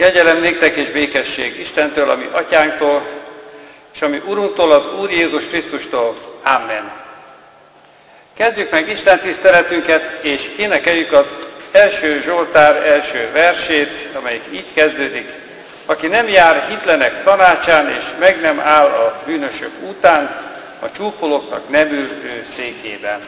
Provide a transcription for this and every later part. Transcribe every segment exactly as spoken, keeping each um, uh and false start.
Kegyelem néktek és békesség Istentől, ami Atyánktól, és ami Urunktól, az Úr Jézus Krisztustól. Amen. Kezdjük meg Isten tiszteletünket, és énekeljük az első Zsoltár első versét, amelyik így kezdődik. Aki nem jár hitlenek tanácsán, és meg nem áll a bűnösök után, a csúfolóknak nem ül ő székében.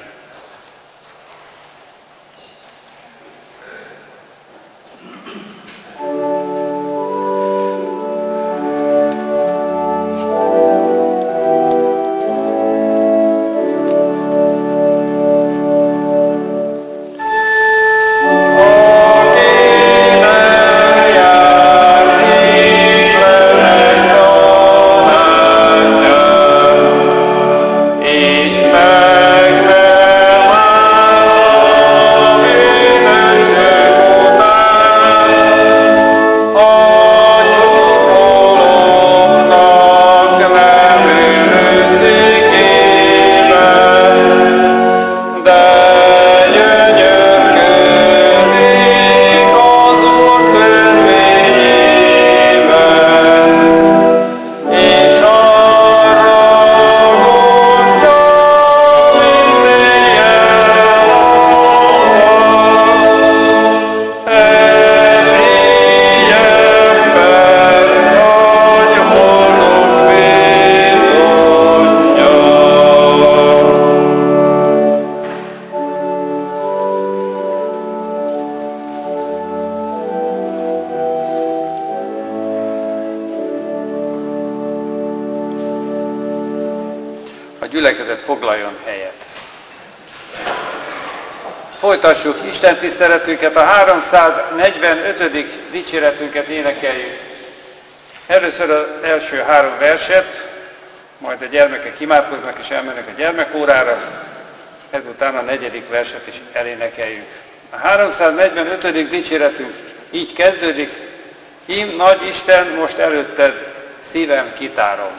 Gyülekezet foglaljon helyet. Folytassuk Isten tiszteletünket, a háromszáznegyvenötödik dicséretünket énekeljük. Először az első három verset, majd a gyermekek imádkoznak és elmennek a gyermekórára, ezután a negyedik verset is elénekeljük. A háromszáznegyvenötödik dicséretünk így kezdődik. Ím nagy Isten, most előtted szívem kitárom.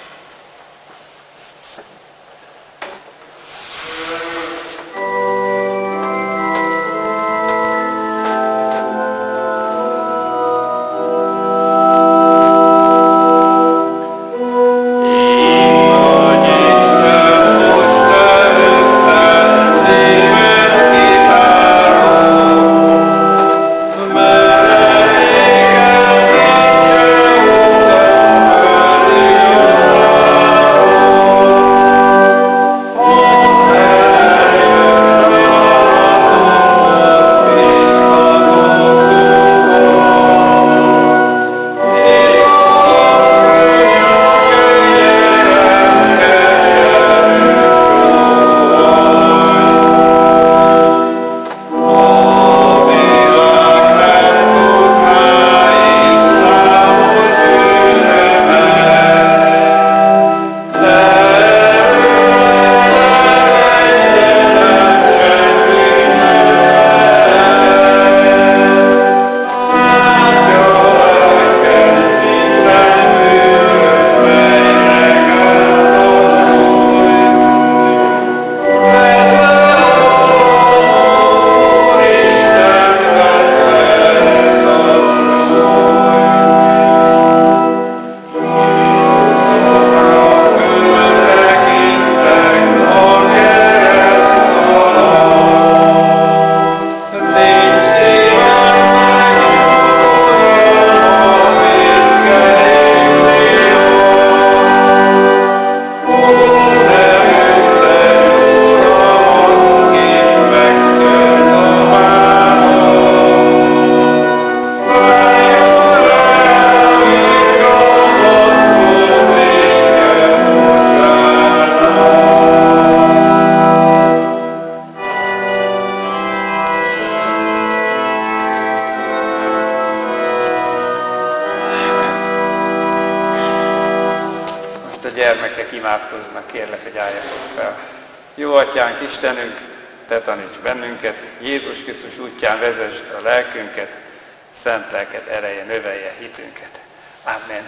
gyermekek imádkoznak, kérlek, hogy álljatok fel. Jó Atyánk, Istenünk, Te taníts bennünket, Jézus Krisztus útján vezesd a lelkünket, szent lelked ereje növelje hitünket. Amen.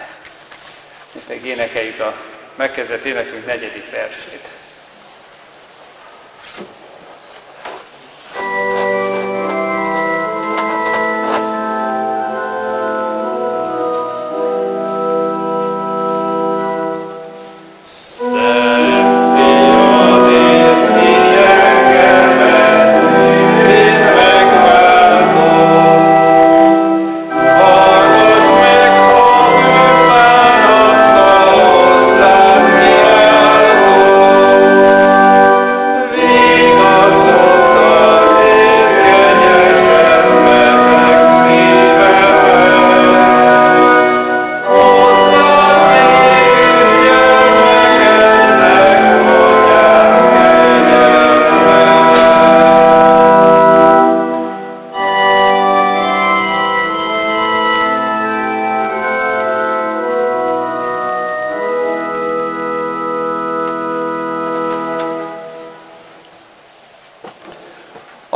Most meg énekeljük a megkezdett énekünk negyedik versét.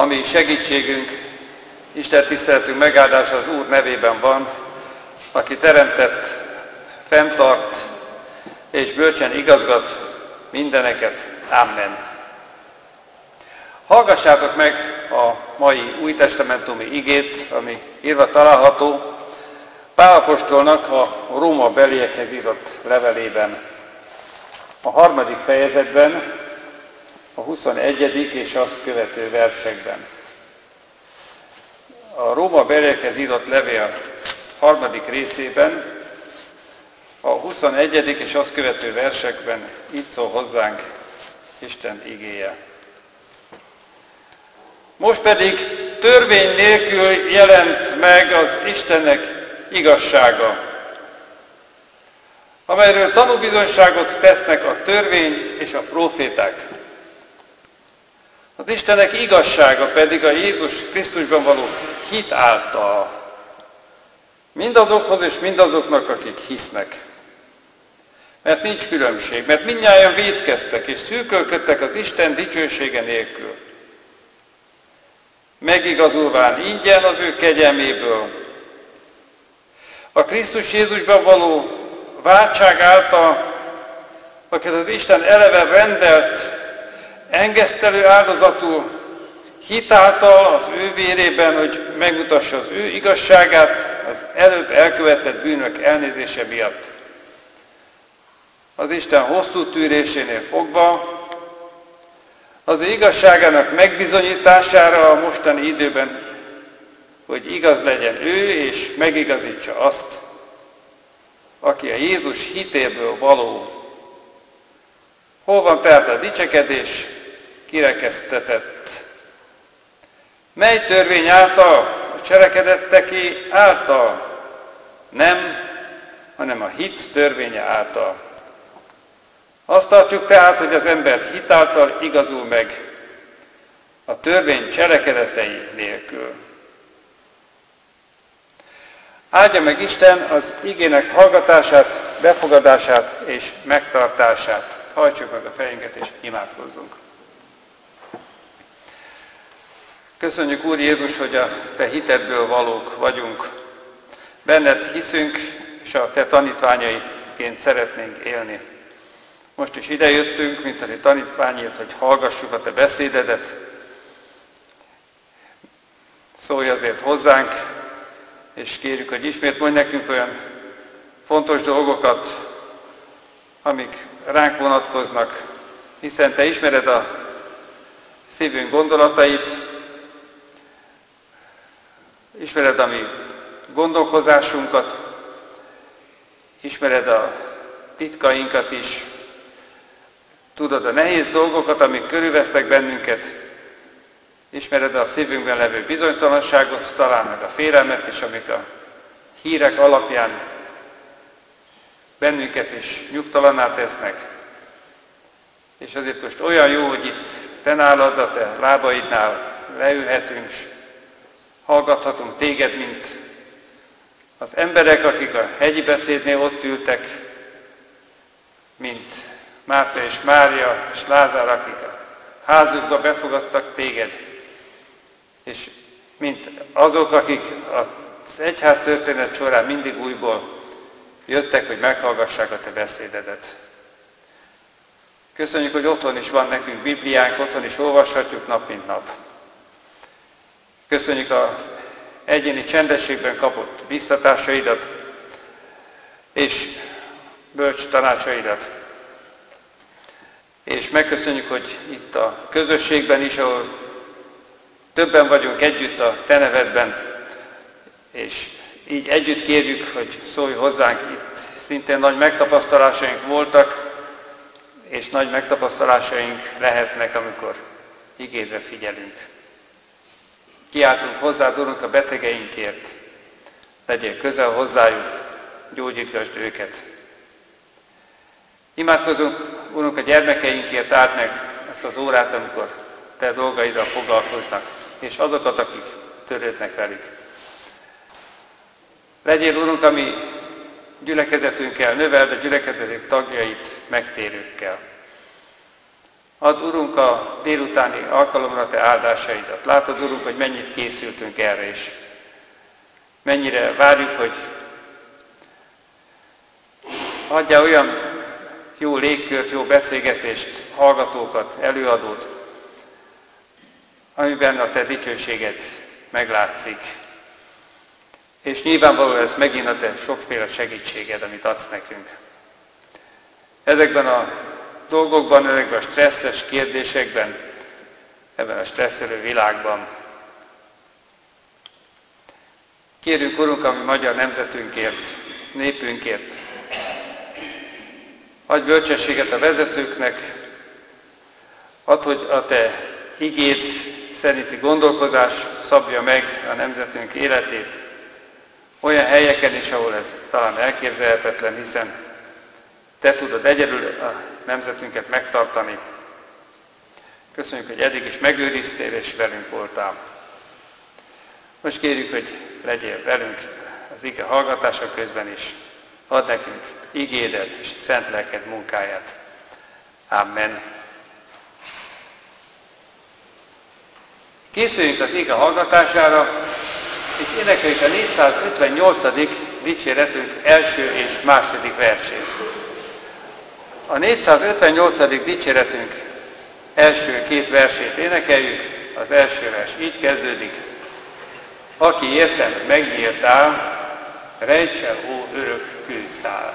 ami segítségünk, Isten tiszteletünk megáldása az Úr nevében van, aki teremtett, fenntart és bölcsen igazgat mindeneket. Amen. Hallgassátok meg a mai újtestamentumi igét, ami írva található Pál apostolnak a Róma beliekhez írott levelében. A harmadik fejezetben, a huszonegyedik és azt követő versekben. A Róma beliekhez írott levél harmadik részében, a huszonegyedik és azt követő versekben így szól hozzánk Isten igéje. Most pedig törvény nélkül jelent meg az Istennek igazsága, amelyről tanúbizonyságot tesznek a törvény és a próféták. Az Istennek igazsága pedig a Jézus Krisztusban való hit által mindazokhoz és mindazoknak, akik hisznek. Mert nincs különbség, mert mindnyájan vétkeztek és szűkölködtek az Isten dicsősége nélkül. Megigazulván ingyen az ő kegyelméből, a Krisztus Jézusban való váltság által, akit az Isten eleve rendelt, engesztelő áldozatul, hitáltal az ő vérében, hogy megmutassa az ő igazságát az előbb elkövetett bűnök elnézése miatt. Az Isten hosszú tűrésénél fogva, az ő igazságának megbizonyítására a mostani időben, hogy igaz legyen ő, és megigazítsa azt, aki a Jézus hitéből való. Hol van tehát a dicsekedés? Kirekesztetett. Mely törvény által? A cselekedetteké által? Nem, hanem a hit törvénye által. Azt tartjuk tehát, hogy az ember hit által igazul meg, a törvény cselekedetei nélkül. Áldja meg Isten az igének hallgatását, befogadását és megtartását. Hajtsuk meg a fejünket és imádkozzunk. Köszönjük, Úr Jézus, hogy a Te hitedből valók vagyunk. Benned hiszünk, és a Te tanítványaidként szeretnénk élni. Most is idejöttünk, mint a Te tanítványért, hogy hallgassuk a Te beszédedet. Szólj azért hozzánk, és kérjük, hogy ismét mondj nekünk olyan fontos dolgokat, amik ránk vonatkoznak, hiszen Te ismered a szívünk gondolatait, ismered a mi gondolkozásunkat, ismered a titkainkat is, tudod a nehéz dolgokat, amik körülvesznek bennünket, ismered a szívünkben levő bizonytalanságot, talán meg a félelmet is, amik a hírek alapján bennünket is nyugtalanná tesznek. És azért most olyan jó, hogy itt Te nálad, a Te lábaidnál leülhetünk, hallgathatunk Téged, mint az emberek, akik a hegyi beszédnél ott ültek, mint Márta és Mária és Lázár, akik a házukba befogadtak Téged, és mint azok, akik az egyház történet során mindig újból jöttek, hogy meghallgassák a Te beszédedet. Köszönjük, hogy otthon is van nekünk Bibliánk, otthon is olvashatjuk nap mint nap. Köszönjük az egyéni csendességben kapott biztatásaidat és bölcs tanácsaidat. És megköszönjük, hogy itt a közösségben is, ahol többen vagyunk együtt a Te nevedben, és így együtt kérjük, hogy szólj hozzánk. Itt szintén nagy megtapasztalásaink voltak, és nagy megtapasztalásaink lehetnek, amikor igédre figyelünk. Kiáltunk hozzád, Urunk, a betegeinkért. Legyél közel hozzájuk, gyógyítgasd őket. Imádkozunk, Urunk, a gyermekeinkért, áld meg ezt az órát, amikor Te dolgaiddal foglalkoznak, és azokat, akik törődnek velük. Legyél, Urunk, a mi gyülekezetünkkel, növeld a gyülekezetünk tagjait megtérőkkel. Add, Urunk, a délutáni alkalomra Te áldásaidat. Látod, Urunk, hogy mennyit készültünk erre is. Mennyire várjuk, hogy adjál olyan jó légkört, jó beszélgetést, hallgatókat, előadót, amiben a Te dicsőséged meglátszik. És nyilvánvalóan ez megint a Te sokféle segítséged, amit adsz nekünk. Ezekben a dolgokban, ezekben a stresszes kérdésekben, ebben a stresszelő világban. Kérünk, Urunk, a mi magyar nemzetünkért, népünkért. Adj bölcsességet a vezetőknek, add, hogy a Te igéd szerinti gondolkodás szabja meg a nemzetünk életét, olyan helyeken is, ahol ez talán elképzelhetetlen, hiszen Te tudod egyedül a nemzetünket megtartani. Köszönjük, hogy eddig is megőriztél és velünk voltál. Most kérjük, hogy legyél velünk az ige hallgatása közben is. Add nekünk igédet és szent lelked munkáját. Amen. Készüljünk az ige hallgatására, és énekeljük a négyszázötvennyolcadik dicséretünk első és második versét. A négyszázötvennyolcadik dicséretünk első két versét énekeljük, az első vers így kezdődik. Aki értem megnyíltál, rejts el, ó örök kőszál.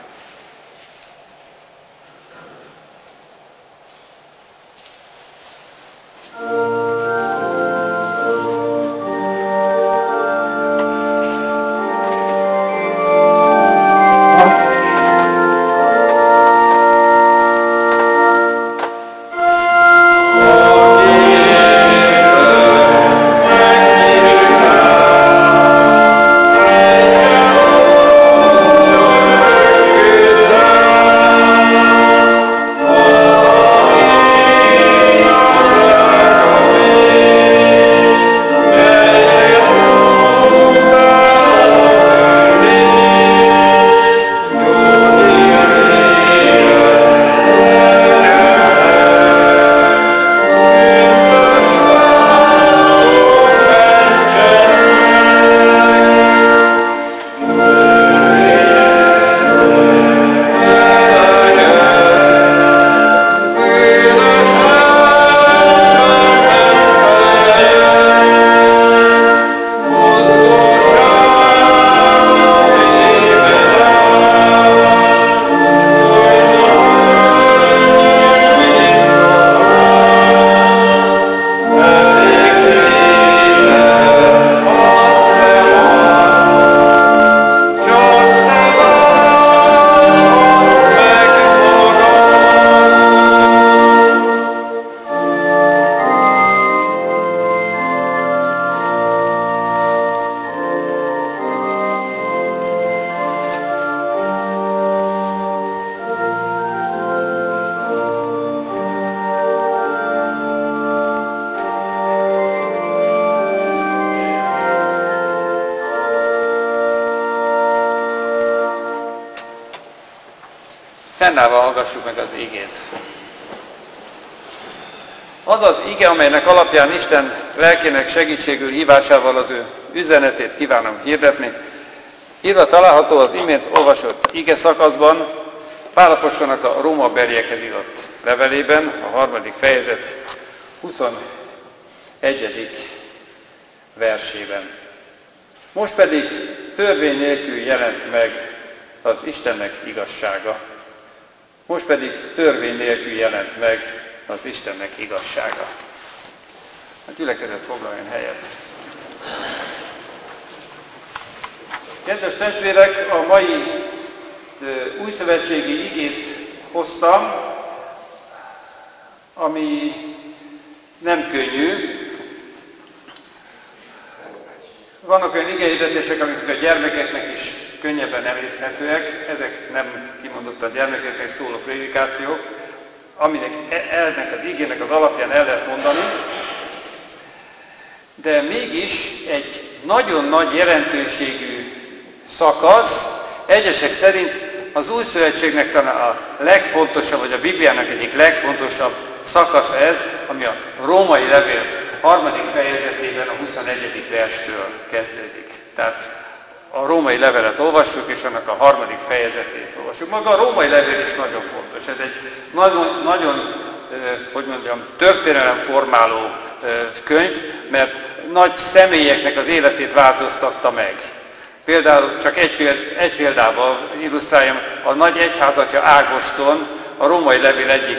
Fennállva hallgassuk meg az igét. Az az ige, amelynek alapján Isten lelkének segítségül hívásával az ő üzenetét kívánom hirdetni, írva található az imént olvasott ige szakaszban, Pál apostolnak a Rómabeliekhez írott levelében, a harmadik fejezet huszonegyedik versében. Most pedig törvény nélkül jelent meg az Istennek igazsága. Most pedig törvény nélkül jelent meg az Istennek igazsága. A gyülekezet foglaljon helyet. Kedves testvérek, a mai újszövetségi igét hoztam, ami nem könnyű. Vannak olyan igehirdetések, amik a gyermekeknek is könnyebben emészhetőek, ezek nem kimondottan gyermekeknek szóló prédikációk, aminek ennek az igének az alapján el lehet mondani, de mégis egy nagyon nagy jelentőségű szakasz, egyesek szerint az új szövetségnek talán a legfontosabb, vagy a Bibliának egyik legfontosabb szakasz ez, ami a római levél harmadik fejezetében a huszonegyedik verstől kezdődik. Tehát a római levelet olvassuk, és annak a harmadik fejezetét olvassuk. Maga a római levél is nagyon fontos. Ez egy nagyon, nagyon hogy mondjam, történelemformáló könyv, mert nagy személyeknek az életét változtatta meg. Például csak egy, péld, egy példával illusztráljam, a nagy egyházatja Ágoston a római levél egyik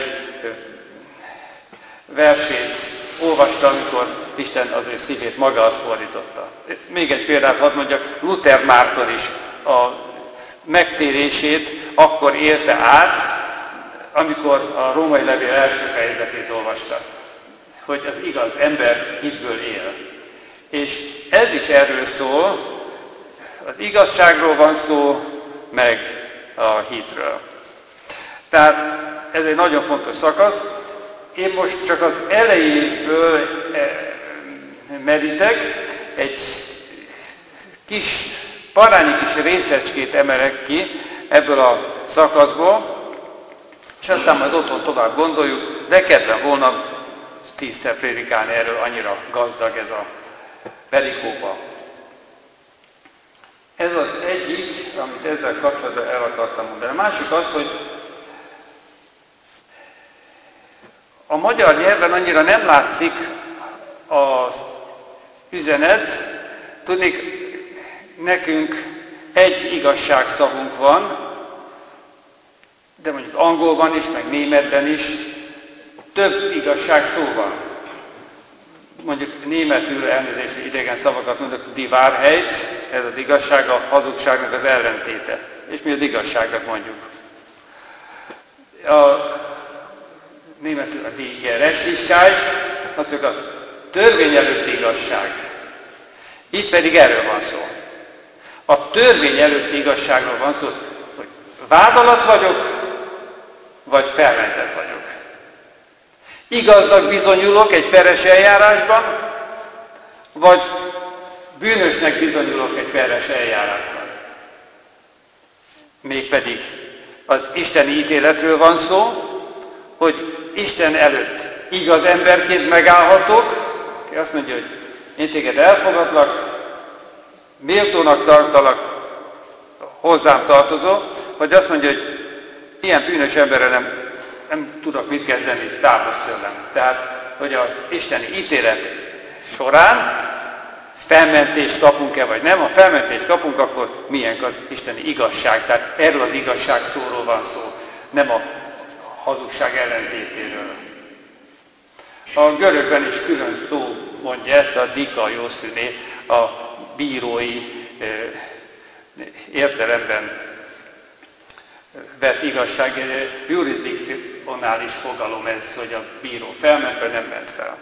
versét olvasta, amikor Isten az ő szívét magához fordította. Még egy példát hadd mondjak, Luther Márton is a megtérését akkor élte át, amikor a római levél első fejezetét olvasta, hogy az igaz ember hitből él. És ez is erről szól, az igazságról van szó, meg a hitről. Tehát ez egy nagyon fontos szakasz. Én most csak az elejéből merítek, egy kis, parányi kis részecskét emelek ki ebből a szakaszból, és aztán majd otthon tovább gondoljuk, de kedvem volna tízszer prédikálni erről, annyira gazdag ez a perikópa. Ez az egyik, amit ezzel kapcsolatban el akartam mondani. A másik az, hogy a magyar nyelven annyira nem látszik az üzenet. Tudnék, nekünk egy igazságszavunk van, de mondjuk angolban is, meg németben is több igazság szó van. Mondjuk németül, elnézést, idegen szavakat mondok, die Wahrheit, ez az igazság, a hazugságnak az ellentéte. És mi az igazságnak mondjuk. A németül a die Gerechtigkeit, az a törvény előtti igazság. Itt pedig erről van szó. A törvény előtti igazságról van szó, hogy vád alatt vagyok, vagy felmentett vagyok. Igaznak bizonyulok egy peres eljárásban, vagy bűnösnek bizonyulok egy peres eljárásban. Mégpedig az isteni ítéletről van szó, hogy Isten előtt igaz emberként megállhatok, aki azt mondja, hogy én téged elfogadlak, méltónak tartalak, hozzám tartozó, vagy azt mondja, hogy ilyen bűnös emberrel nem, nem tudok mit kezdeni, távozz tőlem. Tehát, hogy az isteni ítélet során felmentést kapunk-e, vagy nem. Ha felmentést kapunk, akkor milyen az isteni igazság. Tehát erről az igazság szóról van szó, nem a hazugság ellentétéről. A görögben is külön szó mondja ezt, a dikaiószüné, a bírói e, értelemben vett igazság, jurisdikcionális fogalom ez, hogy a bíró felment, vagy nem ment fel.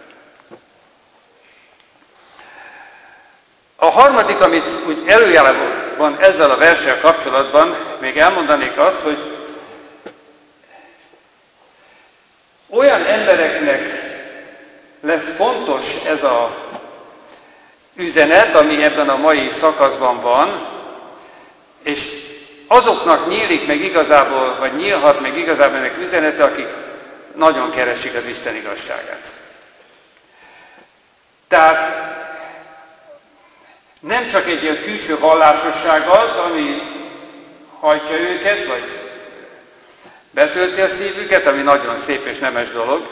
A harmadik, amit úgy előjelben ezzel a verssel kapcsolatban még elmondanék azt, hogy olyan embereknek lesz fontos ez a üzenet, ami ebben a mai szakaszban van, és azoknak nyílik meg igazából, vagy nyílhat meg igazából ennek üzenete, akik nagyon keresik az Isten igazságát. Tehát nem csak egy ilyen külső vallásosság az, ami hajtja őket, vagy betölti a szívüket, ami nagyon szép és nemes dolog,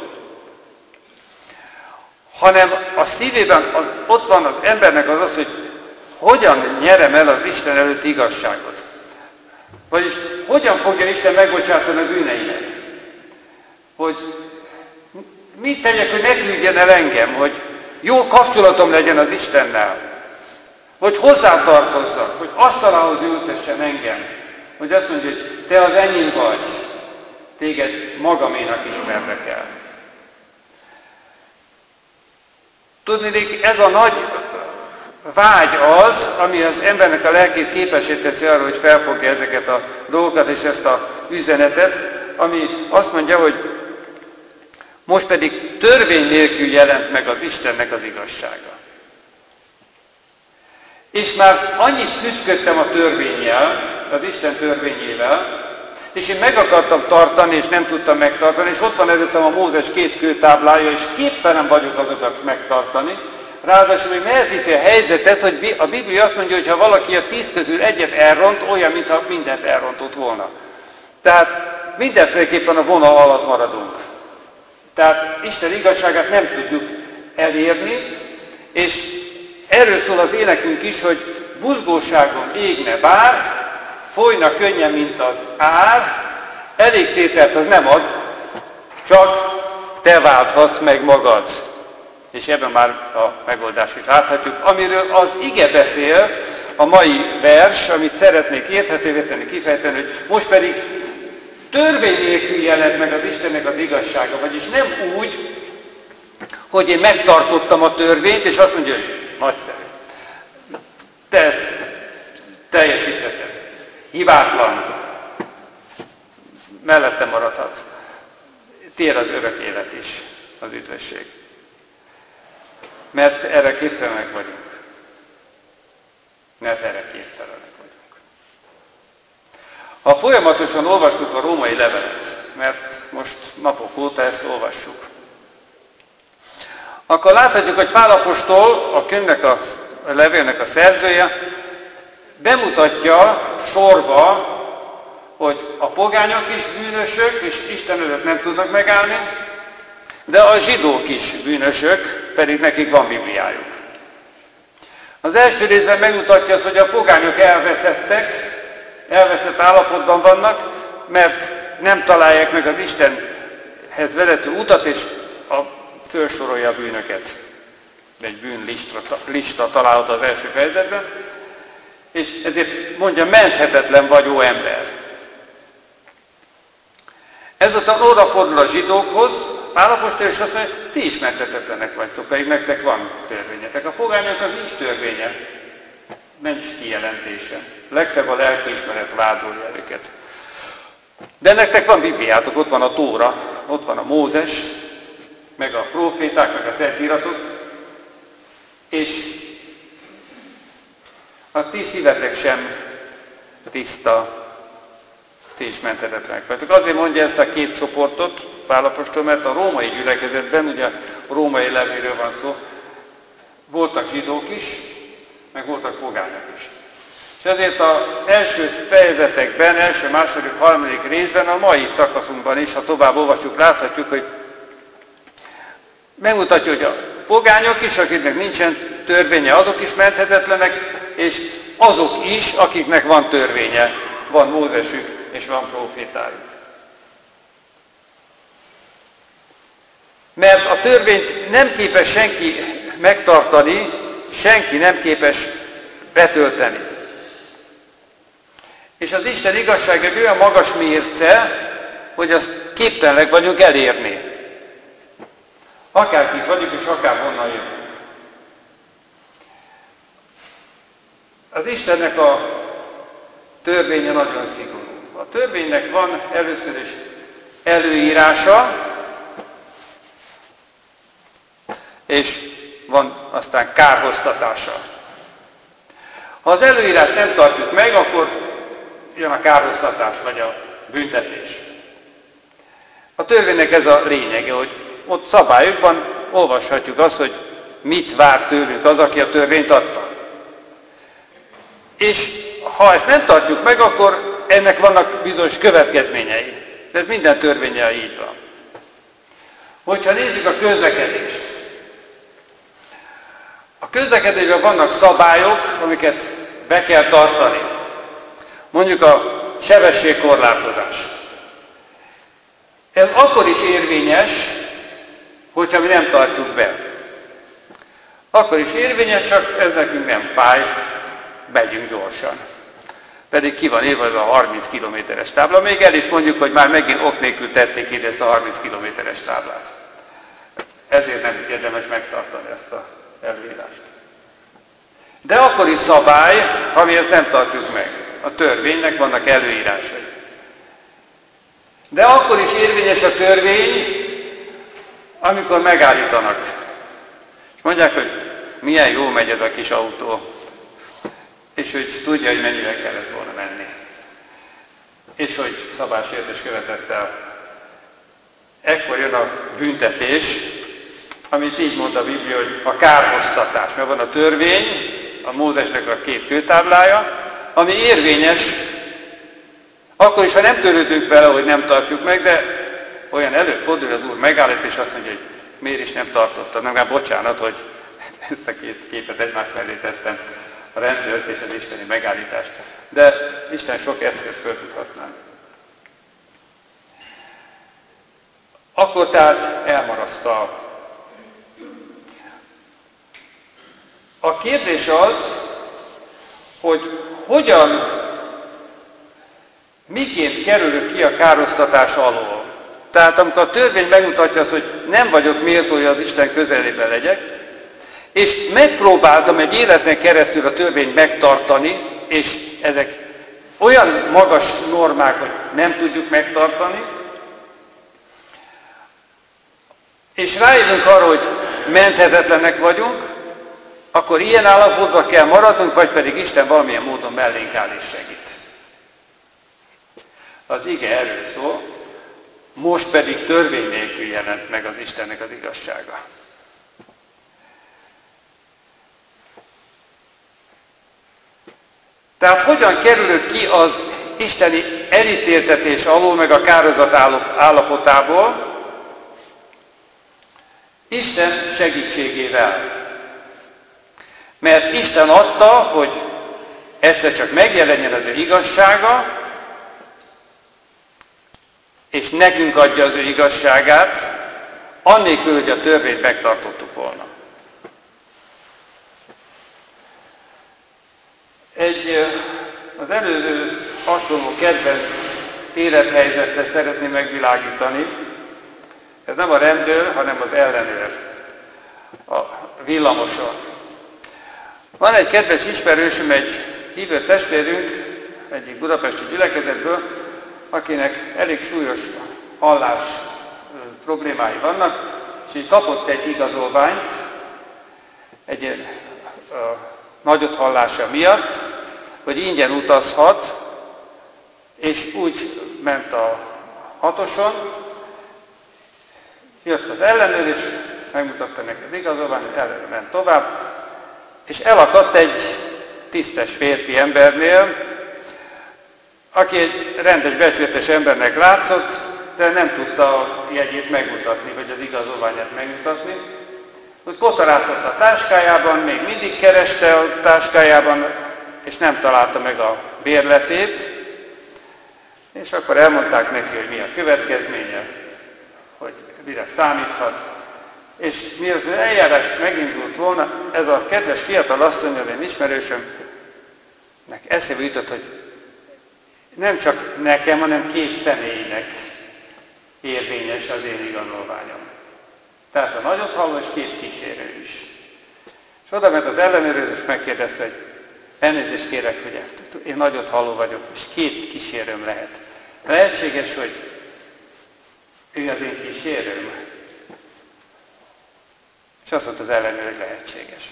hanem a szívében az, ott van az embernek az az, hogy hogyan nyerem el az Isten előtti igazságot. Vagyis hogyan fogja Isten megbocsátani a bűneimet. Hogy mit tegyek, hogy ne küldjen el engem, hogy jó kapcsolatom legyen az Istennel. Hogy hozzátartozzak, hogy asztalához ültessen engem. Hogy azt mondja, hogy te az enyém vagy, téged magaménak ismerlek el. Tudniillik, ez a nagy vágy az, ami az embernek a lelkét képessé teszi arra, hogy felfogja ezeket a dolgokat és ezt a üzenetet, ami azt mondja, hogy most pedig törvény nélkül jelent meg az Istennek az igazsága. És már annyit küzdködtem a törvénnyel, az Isten törvényével, És én meg akartam tartani, és nem tudtam megtartani, és ott van előttem a Mózes két kőtáblája, és képtelen vagyok azokat megtartani. Ráadásul még nehezíti a helyzetet, hogy a Biblia azt mondja, hogy ha valaki a tíz közül egyet elront, olyan, mintha mindent elrontott volna. Tehát mindenféleképpen a vonal alatt maradunk. Tehát Isten igazságát nem tudjuk elérni, és erről szól az énekünk is, hogy buzgóságon égne bár, folyna könnyen, mint az ár, elég tételt az nem ad, csak te válthatsz meg magad. És ebben már a megoldást is láthatjuk, amiről az ige beszél, a mai vers, amit szeretnék érthetővé tenni, kifejteni, hogy most pedig törvény nélkül jelent meg az Istennek az igazsága, vagyis nem úgy, hogy én megtartottam a törvényt, és azt mondja, hogy nagyszerű. Te ezt teljesítetted. Hibátlan. Mellettem maradhatsz. Tiéd az örök élet is, az üdvösség. Mert erre képtelenek vagyunk. Mert erre képtelenek vagyunk. Ha folyamatosan olvastuk a római levelet, mert most napok óta ezt olvassuk, akkor láthatjuk, hogy Pál apostol, a könyvnek a a levélnek a szerzője, bemutatja sorba, hogy a pogányok is bűnösök, és Isten előtt nem tudnak megállni, de a zsidók is bűnösök, pedig nekik van Bibliájuk. Az első részben megmutatja azt, hogy a pogányok elveszettek, elveszett állapotban vannak, mert nem találják meg az Istenhez vezető utat, és a, felsorolja a bűnöket. Egy bűnlista lista található az első fejezetben, és ezért mondja, menthetetlen vagy, ó ember. Ezután odafordul a zsidókhoz, Pál apostol, és azt mondja, ti is menthetetlenek vagytok, pedig nektek van törvényetek. A pogányoknak nincs törvénye, nincs kijelentése. Legfeljebb a lelkiismeret vádolja őket. De nektek van Bibliátok, ott van a Tóra, ott van a Mózes, meg a próféták, meg a Szentiratok, és a ti szívetek sem tiszta, ti is menthetetlenek vagytok. Azért mondja ezt a két csoportot, Pál apostol, mert a római gyülekezetben, ugye a római levélről van szó, voltak zsidók is, meg voltak pogányok is. És ezért az első fejezetekben, első, második, harmadik részben, a mai szakaszunkban is, ha tovább olvasjuk, láthatjuk, hogy megmutatja, hogy a pogányok is, akiknek nincsen törvénye, azok is menthetetlenek, és azok is, akiknek van törvénye, van Mózesük és van prófétájuk. Mert a törvényt nem képes senki megtartani, senki nem képes betölteni. És az Isten igazság egy olyan magas mérce, hogy azt képtelenek vagyunk elérni. Akárkik vagyunk, és akár honnan jövünk. Az Istennek a törvénye nagyon szigorú. A törvénynek van először is előírása, és van aztán kárhoztatása. Ha az előírást nem tartjuk meg, akkor jön a kárhoztatás, vagy a büntetés. A törvénynek ez a lényege, hogy ott szabályokban olvashatjuk azt, hogy mit vár tőlünk az, aki a törvényt adta. És ha ezt nem tartjuk meg, akkor ennek vannak bizonyos következményei. Ez minden törvényel így van. Hogyha nézzük a közlekedést. A közlekedésben vannak szabályok, amiket be kell tartani. Mondjuk a sebességkorlátozás. Ez akkor is érvényes, hogyha mi nem tartjuk be. Akkor is érvényes, csak ez nekünk nem fáj, megyünk gyorsan. Pedig ki van írva ez a harminc kilométeres tábla. Még el is mondjuk, hogy már megint ok nélkül tették ide ezt a harminc kilométeres táblát. Ezért nem érdemes megtartani ezt a előírást. De akkor is szabály, ha mi ezt nem tartjuk meg. A törvénynek vannak előírásai. De akkor is érvényes a törvény, amikor megállítanak. És mondják, hogy milyen jó megy ez a kis autó, és hogy tudja, hogy mennyire kellett volna menni. és hogy szabálysértés követett el. Ekkor jön a büntetés, amit így mond a Biblia, hogy a kárhoztatás. Mert van a törvény, a Mózesnek a két kőtáblája, ami érvényes, akkor is, ha nem törődünk vele, hogy nem tartjuk meg, de olyan előfordul, hogy az Úr megállít, és azt mondja, hogy miért is nem tartottad. Nem, már bocsánat, hogy ezt a két képet egymás mellé tettem, a rendőrt és az isteni megállítást. De Isten sok eszközt föl tud használni. Akkor tehát elmarasztal. A kérdés az, hogy hogyan, miként kerülök ki a károsztatás alól. Tehát amikor a törvény megmutatja azt, hogy nem vagyok méltó, hogy az Isten közelében legyek, és megpróbáltam egy életen keresztül a törvényt megtartani, és ezek olyan magas normák, hogy nem tudjuk megtartani, és rájövünk arra, hogy menthetetlenek vagyunk, akkor ilyen állapotban kell maradnunk, vagy pedig Isten valamilyen módon mellénk áll és segít. Az ige erről szól, most pedig törvény nélkül jelent meg az Istennek az igazsága. Tehát hogyan kerülök ki az isteni elítéltetés alól, meg a kározat állapotából? Isten segítségével. Mert Isten adta, hogy egyszer csak megjelenjen az ő igazsága, és nekünk adja az ő igazságát, annélkül, hogy a törvényt megtartottuk volna. Egy az előző hasonló kedvenc élethelyzetre szeretném megvilágítani. Ez nem a rendőr, hanem az ellenőr, a villamoson. Van egy kedves ismerősöm, egy hívő testvérünk, egyik budapesti gyülekezetből, akinek elég súlyos hallás problémái vannak, és így kapott egy igazolványt egy a, nagyot hallása miatt, hogy ingyen utazhat, és úgy ment a hatoson, jött az ellenőr, és megmutatta neki az igazolványt, ellenőr ment tovább, és elakadt egy tisztes férfi embernél, aki egy rendes, becsületes embernek látszott, de nem tudta a jegyét megmutatni, vagy az igazolványát megmutatni. Úgy kotorászott a táskájában, még mindig kereste a táskájában, és nem találta meg a bérletét, és akkor elmondták neki, hogy mi a következménye, hogy mire számíthat. És mielőtt az eljárás megindult volna, ez a kedves fiatal asszony, az én ismerősömnek eszébe jutott, hogy nem csak nekem, hanem két személynek érvényes az én igazolványom. Tehát a nagyot halló és két kísérő is. És oda ment az ellenőrhöz, és megkérdezte, hogy elnézést kérek, hogy ezt, én nagyot halló vagyok, és két kísérőm lehet. Lehetséges, hogy ő az én kísérőm. És azt mondta az ellenőr, hogy lehetséges.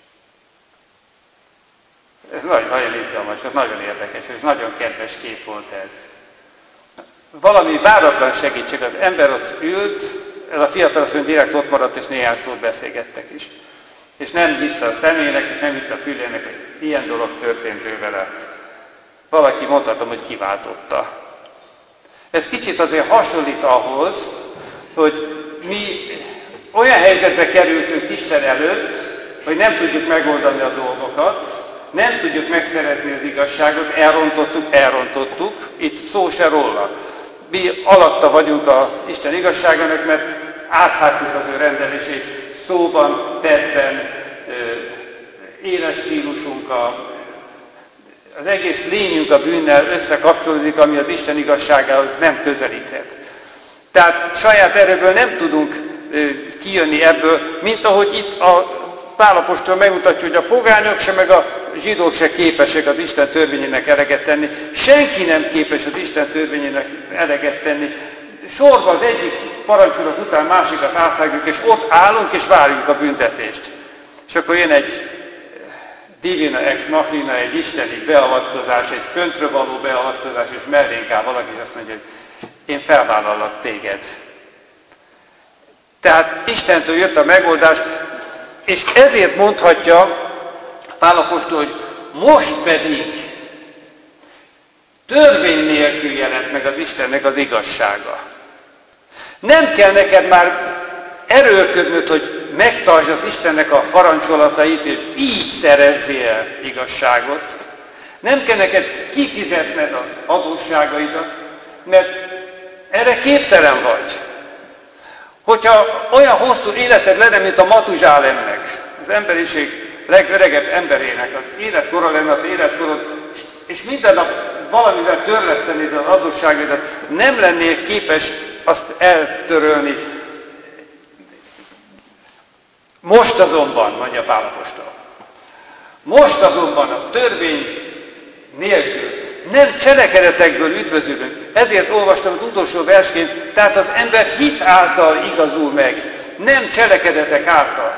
Ez nagyon, nagyon izgalmas, nagyon érdekes, és nagyon kedves kép volt ez. Valami váratlan segítség, az ember ott ült, ez a fiatal asszony direkt ott maradt, és néhány szót beszélgettek is. És nem hitte a személynek, és nem hitte a fülének, hogy ilyen dolog történt ő vele. Valaki mondhatom, hogy kiváltotta. Ez kicsit azért hasonlít ahhoz, hogy mi olyan helyzetbe kerültünk Isten előtt, hogy nem tudjuk megoldani a dolgokat, nem tudjuk megszerezni az igazságot, elrontottuk, elrontottuk, itt szó se róla. Mi alatta vagyunk az Isten igazságának, mert áthátjuk az ő rendelését szóban, tettben, éles stílusunkkal. Az egész lényünk a bűnnel összekapcsolódik, ami az Isten igazságához nem közelíthet. Tehát saját erőből nem tudunk kijönni ebből, mint ahogy itt a Pál apostol megmutatja, hogy a pogányok se, meg a zsidók se képesek az Isten törvényének eleget tenni. Senki nem képes az Isten törvényének eleget tenni. Sorba az egyik parancsolat után másikat átvágjuk, és ott állunk, és várjuk a büntetést. És akkor jön egy divina ex machina, egy isteni beavatkozás, egy föntről való beavatkozás, és mellénk áll valaki, és azt mondja, hogy én felvállallak téged. Tehát Istentől jött a megoldás, és ezért mondhatja Pál apostol, hogy most pedig törvény nélkül jelent meg az Istennek az igazsága. Nem kell neked már erőlködnöd, hogy megtartsd az Istennek a parancsolatait, hogy így szerezzél igazságot. Nem kell neked kifizetned az adósságaidat, mert erre képtelen vagy. Hogyha olyan hosszú életed lenne, mint a Matuzsálemnek, az emberiség legöregebb emberének, az életkora lenne az életkorod, és minden nap valamivel törlesztenéd az adósságaidat, nem lennél képes azt eltörölni. Most azonban, mondja Pál apostol, most azonban a törvény nélkül nem cselekedetekből üdvözülünk. Ezért olvastam az utolsó versként, tehát az ember hit által igazul meg, nem cselekedetek által.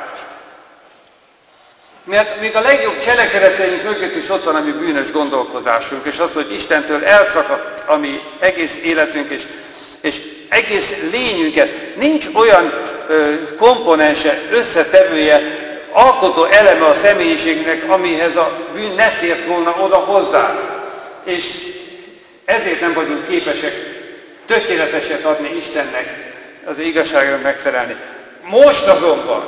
Mert még a legjobb cselekedeteink mögött is ott van a mi bűnös gondolkozásunk, és az, hogy Istentől elszakadt a mi egész életünk, és, és egész lényünket. Nincs olyan ö, komponense, összetevője, alkotó eleme a személyiségnek, amihez a bűn ne fért volna oda hozzá. És ezért nem vagyunk képesek tökéleteset adni Istennek, az igazságnak megfelelni. Most azonban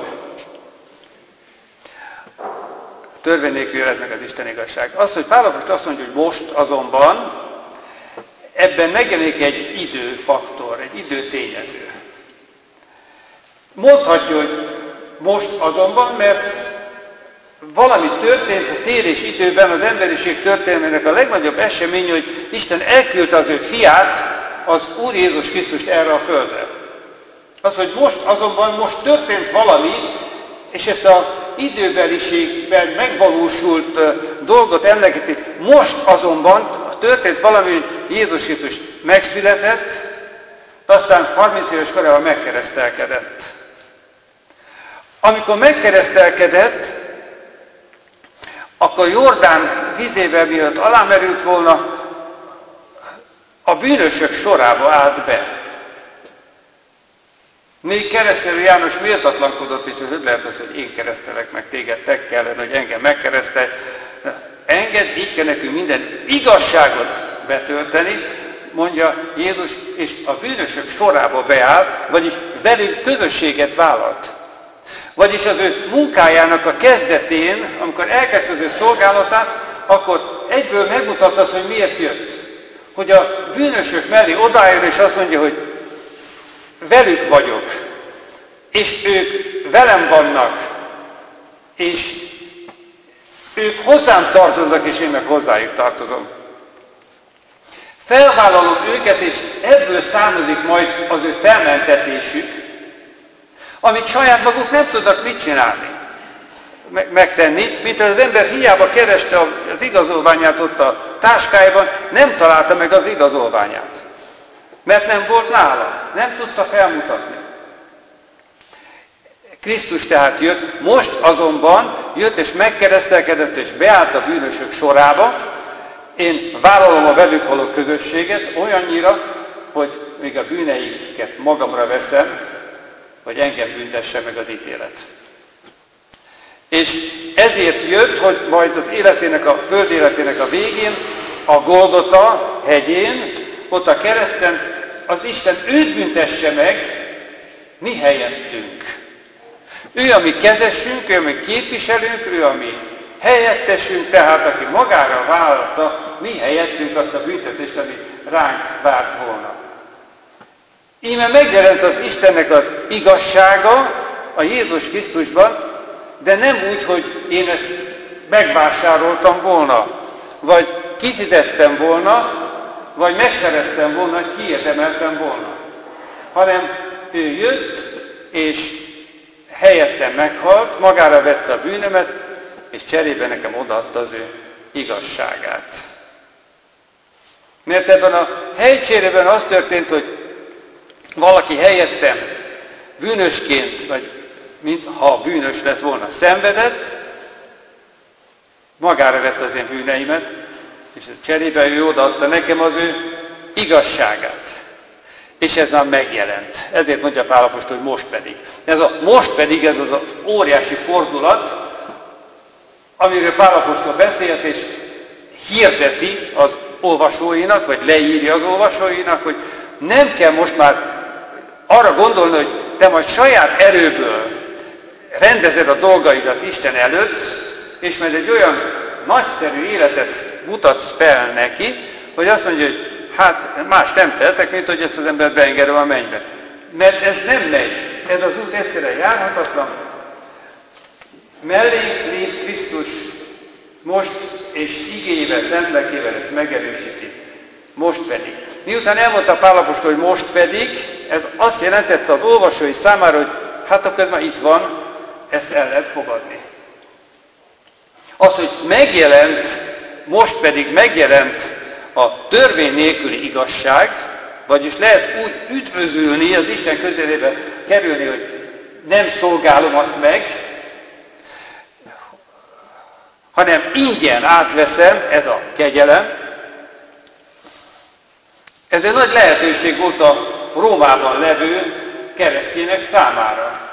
a törvény nélkül jöhet meg az Isten igazság. Az, hogy Pál apostol azt mondja, hogy most azonban, ebben megjelenik egy időfaktor, egy időtényező. Mondhatja, hogy most azonban, mert valami történt a térés időben, az emberiség történelmének a legnagyobb esemény, hogy Isten elküldte az ő fiát, az Úr Jézus Krisztust erre a földre. Az, hogy most azonban, most történt valami, és ezt az időbeliségben megvalósult dolgot emlegeti, most azonban történt valami, hogy Jézus Krisztus megszületett, aztán harminc éves korában megkeresztelkedett. Amikor megkeresztelkedett, akkor Jordán vizével, mielőtt alámerült volna, a bűnösök sorába állt be. Még keresztelő János méltatlankodott, és hogy lehet az, hogy én keresztelek meg téged, te kellene, hogy engem megkeresztelj. Engedd, így kell nekünk minden igazságot betölteni, mondja Jézus, és a bűnösök sorába beállt, vagyis velük közösséget vállalt. Vagyis az ő munkájának a kezdetén, amikor elkezdte az ő szolgálatát, akkor egyből megmutatta azt, hogy miért jött. Hogy a bűnösök mellé odájön, és azt mondja, hogy velük vagyok, és ők velem vannak, és ők hozzám tartoznak, és én meg hozzájuk tartozom. Felvállalom őket, és ebből származik majd az ő felmentetésük, amit saját maguk nem tudnak mit csinálni, megtenni, mint az ember hiába kereste az igazolványát ott a táskájában, nem találta meg az igazolványát. Mert nem volt nála, nem tudta felmutatni. Krisztus tehát jött, most azonban jött és megkeresztelkedett és beállt a bűnösök sorába. Én vállalom a velük való közösséget olyannyira, hogy még a bűneiket magamra veszem, hogy engem büntesse meg az ítélet. És ezért jött, hogy majd az életének, a föld életének a végén, a Golgota hegyén, ott a kereszten, az Isten őt büntesse meg, mi helyettünk. Ő a mi kezesünk, ő a mi képviselünk, ő a mi helyettesünk, tehát aki magára vállalta, mi helyettünk azt a büntetést, ami ránk várt volna. Íme megjelent az Istennek az igazsága a Jézus Krisztusban, de nem úgy, hogy én ezt megvásároltam volna, vagy kifizettem volna, vagy megszereztem volna, vagy kiérdemeltem volna. Hanem ő jött, és helyettem meghalt, magára vette a bűnömet, és cserébe nekem odaadta az ő igazságát. Mert ebben a helycserében az történt, hogy valaki helyettem bűnösként, vagy mintha bűnös lett volna, szenvedett, magára vette az én bűneimet, és cserébe ő odaadta nekem az ő igazságát. És ez már megjelent. Ezért mondja Pál apostol, hogy most pedig. Ez a most pedig, ez az, az óriási fordulat, amiről Pál apostol beszélt, és hirdeti az olvasóinak, vagy leírja az olvasóinak, hogy nem kell most már arra gondolni, hogy te majd saját erőből rendezed a dolgaidat Isten előtt, és majd egy olyan nagyszerű életet mutatsz fel neki, hogy azt mondja, hogy hát más nem tehetek, mint hogy ezt az embert beengedem a mennybe. Mert ez nem megy. Ez az út egyszerűen járhatatlan. Mellénk lép Krisztus most, és igével, szent lelkével ezt megerősíti. Most pedig. Miután elmondta Pál apostol, hogy most pedig, ez azt jelentette az olvasói számára, hogy hát akkor ez már itt van, ezt el lehet fogadni. Az, hogy megjelent, most pedig megjelent a törvény nélküli igazság, vagyis lehet úgy üdvözülni, az Isten közelébe kerülni, hogy nem szolgálom azt meg, hanem ingyen átveszem, ez a kegyelem. Ez egy nagy lehetőség volt a Rómában levő keresztjének számára,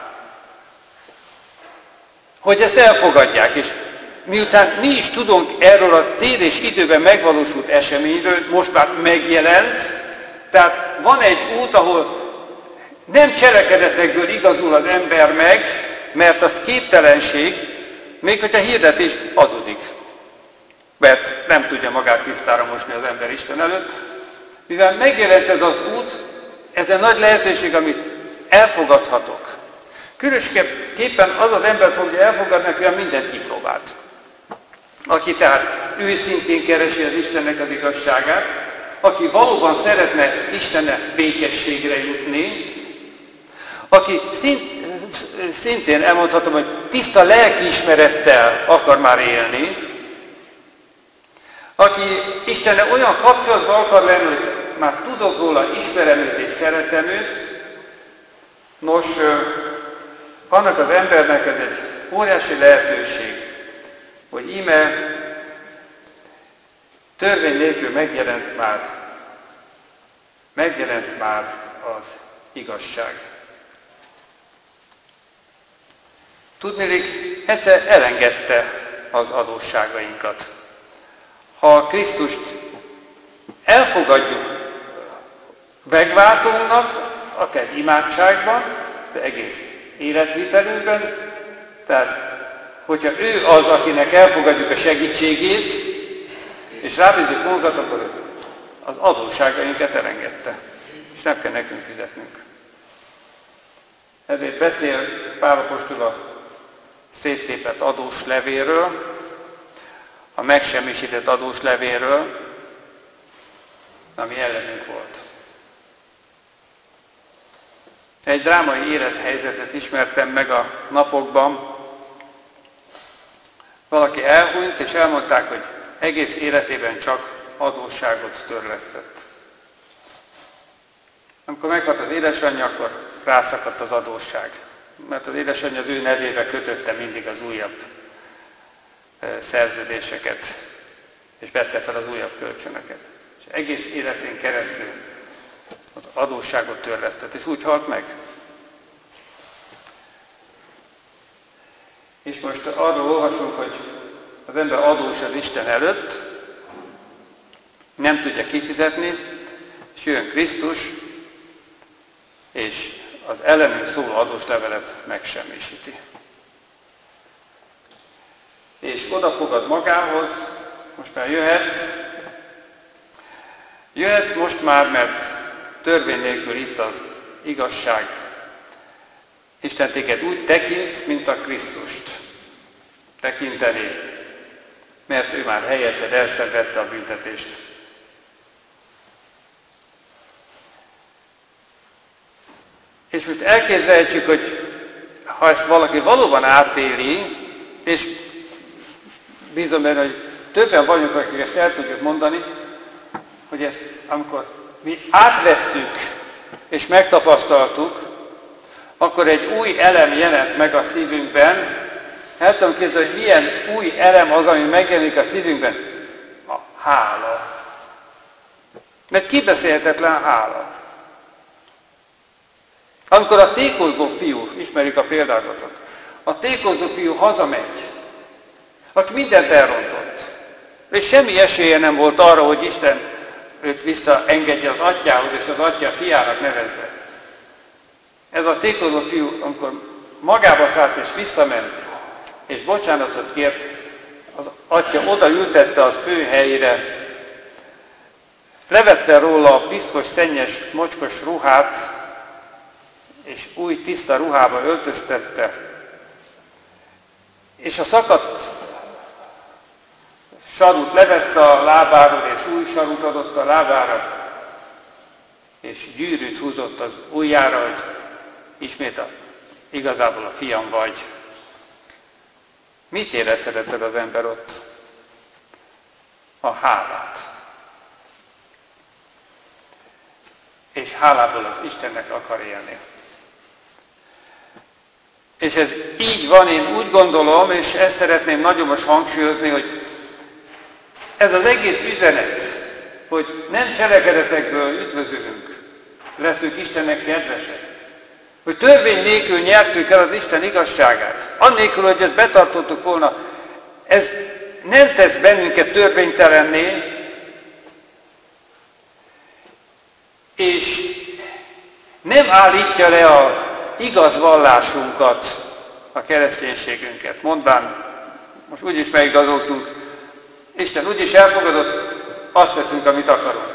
hogy ezt elfogadják, és miután mi is tudunk erről a tér és időben megvalósult eseményről, most már megjelent, tehát van egy út, ahol nem cselekedetekből igazul az ember meg, mert az képtelenség, még hogyha hirdetés hazudik, mert nem tudja magát tisztára mosni az ember Isten előtt. Mivel megjelent ez az út, ez egy nagy lehetőség, amit elfogadhatok. Különösképpen az az ember fogja elfogadni, aki mindent kipróbált. Aki tehát őszintén keresi az Istennek az igazságát, aki valóban szeretne Istennel békességre jutni, aki szint, szintén elmondhatom, hogy tiszta lelkiismerettel akar már élni, aki Istennel olyan kapcsolatban akar lenni, hogy már tudok róla, ismerem őt és szeretem őt. Nos, annak az embernek ez egy óriási lehetőség, hogy íme törvény nélkül megjelent már, megjelent már az igazság. Tudniillik, egyszer elengedte az adósságainkat. Ha Krisztust elfogadjuk megváltónak, akár imádságban, de egész életvitelünkben, tehát hogyha ő az, akinek elfogadjuk a segítségét, és rábízzuk magunkat, akkor az adósságainkat elengedte, és nem kell nekünk fizetnünk. Ezért beszél Pál apostol a széttépett adós levéről, a megsemmisített adós levéről, ami ellenünk volt. Egy drámai élethelyzetet ismertem meg a napokban. Valaki elhunyt, és elmondták, hogy egész életében csak adósságot törlesztett. Amikor meghalt az édesanyja, akkor rászakadt az adósság. Mert az édesanyja az ő nevébe kötötte mindig az újabb szerződéseket, és vette fel az újabb kölcsönöket. És egész életén keresztül az adósságot törlesztett, és úgy halt meg. És most arról olvasunk, hogy az ember adós az Isten előtt, nem tudja kifizetni, és jön Krisztus, és az ellenünk szóló adós levelet megsemmisíti. És odafogad magához, most már jöhetsz, jöhetsz most már, mert törvény nélkül itt az igazság. Isten téged úgy tekint, mint a Krisztust tekinteni, mert ő már helyetted elszenvedte a büntetést. És most elképzelhetjük, hogy ha ezt valaki valóban átéli, és bízom benne, hogy többen vagyunk, akik ezt el tudjuk mondani, hogy ezt, amikor mi átvettük és megtapasztaltuk, akkor egy új elem jelent meg a szívünkben, El tudom képzelni, hogy milyen új elem az, ami megjelenik a szívünkben. A hála. Mert kibeszélhetetlen hála. Amikor a tékozó fiú, ismerjük a példázatot, a tékozó fiú hazamegy, aki mindent elrontott, és semmi esélye nem volt arra, hogy Isten őt visszaengedje az atyához, és az atya fiának nevezze. Ez a tékozó fiú, amikor magába szállt és visszament, és bocsánatot kért, az atya oda ültette az ő helyére, levette róla a piszkos, szennyes, mocskos ruhát, és új tiszta ruhába öltöztette, és a szakadt sarut levette a lábáról, és új sarut adott a lábára, és gyűrűt húzott az ujjára, hogy ismét a, igazából a fiam vagy. Mit éreztetett az ember ott? A hálát. És hálából az Istennek akar élni. És ez így van, én úgy gondolom, és ezt szeretném nagyon most hangsúlyozni, hogy ez az egész üzenet, hogy nem cselekedetekből üdvözülünk, leszünk Istennek kedvesek, hogy törvény nélkül nyertük el az Isten igazságát, annélkül, hogy ezt betartottuk volna, ez nem tesz bennünket törvénytelenné, és nem állítja le a igaz vallásunkat, a kereszténységünket. Mondván, most úgyis megigazoltunk, Isten úgyis elfogadott, azt teszünk, amit akarunk.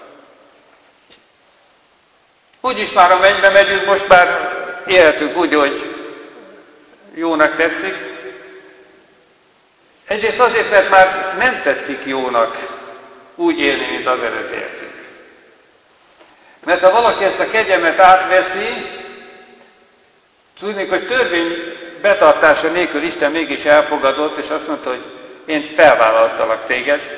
Úgyis már a mennybe megyünk, most már élhetünk úgy, hogy jónak tetszik. Egyrészt azért, mert már nem tetszik jónak úgy élni, mint azelőtt éltünk. Mert ha valaki ezt a kegyelmet átveszi, tudnék, hogy törvény betartása nélkül Isten mégis elfogadott, és azt mondta, hogy én felvállaltalak téged.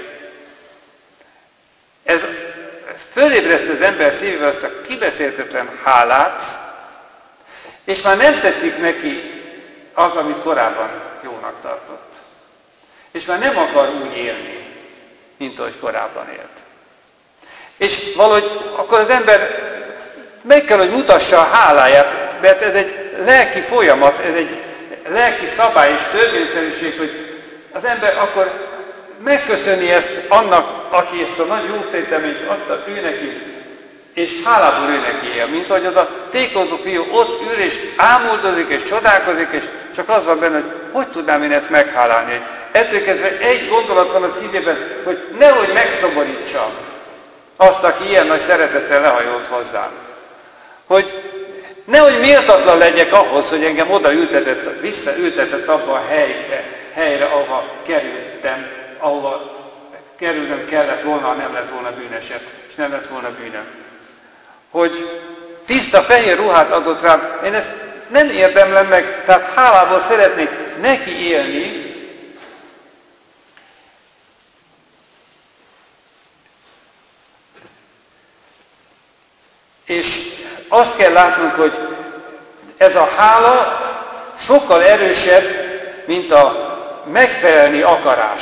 Ez fölébreszti az ember szívébe azt a kibeszélhetetlen hálát, és már nem tetszik neki az, amit korábban jónak tartott. És már nem akar úgy élni, mint ahogy korábban élt. És valahogy akkor az ember meg kell, hogy mutassa a háláját, mert ez egy lelki folyamat, ez egy lelki szabály és törvényszerűség, hogy az ember akkor megköszöni ezt annak, aki ezt a nagy jótéteményt adta ő neki, és hálából ő neki él, mint ahogy az a tékozó fiú ott ül, és ámuldozik, és csodálkozik, és csak az van benne, hogy hogy tudnám én ezt meghálálni. Hogy ettől kezdve egy gondolat van a szívében, hogy nehogy megszomorítsam azt, aki ilyen nagy szeretettel lehajolt hozzám. Hogy nehogy méltatlan legyek ahhoz, hogy engem oda ültetett, visszaültetett abba a helyre, helyre, ahova kerültem, ahova kerülnöm kellett volna, ha nem lett volna bűneset, és nem lett volna bűnöm. Hogy tiszta fehér ruhát adott rám, én ezt nem érdemlem meg, tehát hálából szeretnék neki élni, és azt kell látnunk, hogy ez a hála sokkal erősebb, mint a megfelelni akarás.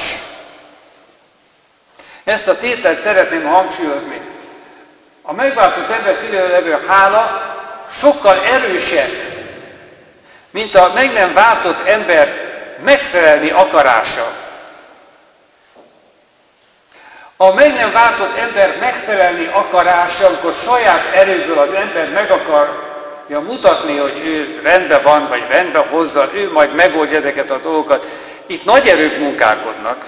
Ezt a tételt szeretném hangsúlyozni. A megváltott ember szívében levő hála sokkal erősebb, mint a meg nem váltott ember megfelelni akarása. A meg nem váltott ember megfelelni akarása, amikor saját erőből az ember meg akarja mutatni, hogy ő rendben van, vagy rendben hozza, ő majd megoldja ezeket a dolgokat. Itt nagy erők munkálkodnak.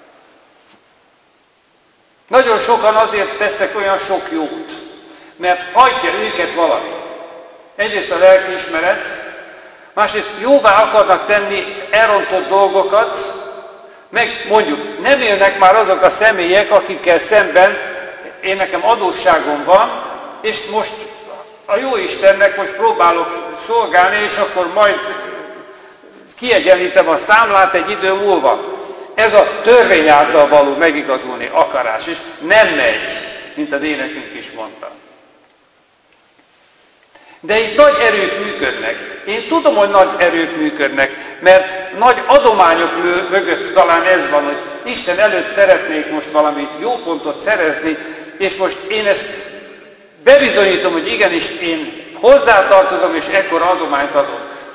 Nagyon sokan azért tesznek olyan sok jót, mert hagyja őket valami. Egyrészt a lelkiismeret, másrészt jóvá akarnak tenni elrontott dolgokat, meg mondjuk nem élnek már azok a személyek, akikkel szemben én nekem adósságom van, és most a Jóistennek most próbálok szolgálni, és akkor majd kiegyenlítem a számlát egy idő múlva. Ez a törvény által való megigazulni akarás, és nem megy, mint az énekünk is mondta. De itt nagy erők működnek. Én tudom, hogy nagy erők működnek, mert nagy adományok mögött talán ez van, hogy Isten előtt szeretnék most valami jó pontot szerezni, és most én ezt bebizonyítom, hogy igenis én hozzátartozom, és ekkor adományt adom.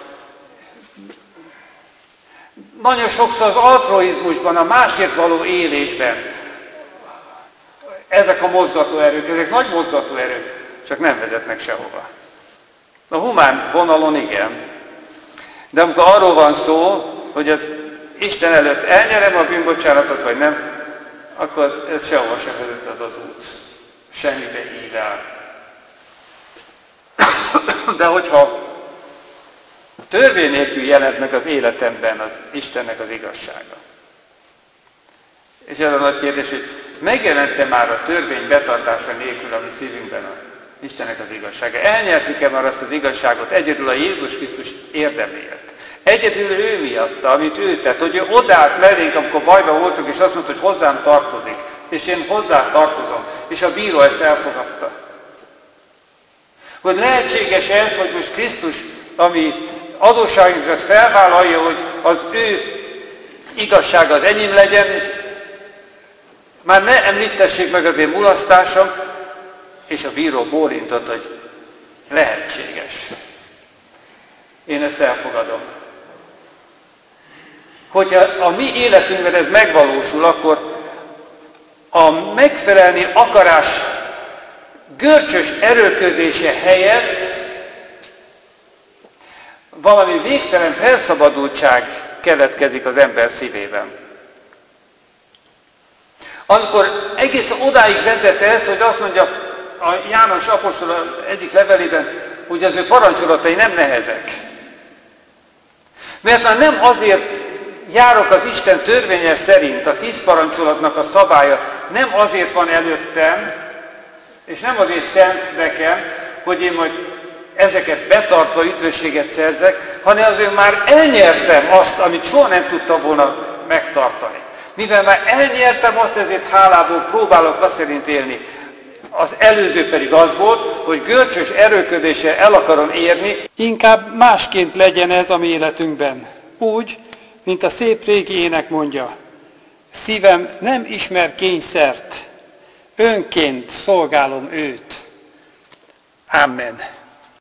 Nagyon sokszor az altruizmusban, a másért való élésben ezek a mozgató erők, ezek nagy mozgató erők, csak nem vezetnek sehova. A humán vonalon igen. De amikor arról van szó, hogy az Isten előtt elnyerem a bűnbocsánatot, vagy nem, akkor ez sehova sem vezet az az út. Semmibe ír el. De hogyha a törvény nélkül jelent meg az életemben az Istennek az igazsága. És ez a nagy kérdés, hogy megjelente már a törvény betartása nélkül a mi szívünkben a Istennek az igazsága. Elnyertük-e már azt az igazságot egyedül a Jézus Krisztus érdemért? Egyedül ő miatta, amit ő tett, hogy ő odállt mellénk, amikor bajban voltunk, és azt mondta, hogy hozzám tartozik, és én hozzá tartozom, és a bíró ezt elfogadta. Hogy lehetséges ez, hogy most Krisztus, ami adósságunkat felvállalja, hogy az ő igazsága az enyém legyen, és már ne említessék meg az én mulasztásom, és a bíró bólintott, hogy lehetséges. Én ezt elfogadom. Hogyha a mi életünkben ez megvalósul, akkor a megfelelni akarás görcsös erőködése helyett valami végtelen felszabadultság keletkezik az ember szívében. Amikor egész odáig vezet ez, hogy azt mondja a János apostol egyik levelében, hogy az ő parancsolatai nem nehezek. Mert már nem azért járok az Isten törvénye szerint, a tíz parancsolatnak a szabálya, nem azért van előttem, és nem azért szent nekem, hogy én majd ezeket betartva üdvösséget szerzek, hanem azért már elnyertem azt, amit soha nem tudtam volna megtartani. Mivel már elnyertem azt, ezért hálából próbálok azt szerint élni. Az előző pedig az volt, hogy görcsös erőködéssel el akarom érni. Inkább másként legyen ez a mi életünkben. Úgy, mint a szép régi ének mondja. Szívem nem ismer kényszert, önként szolgálom őt. Amen.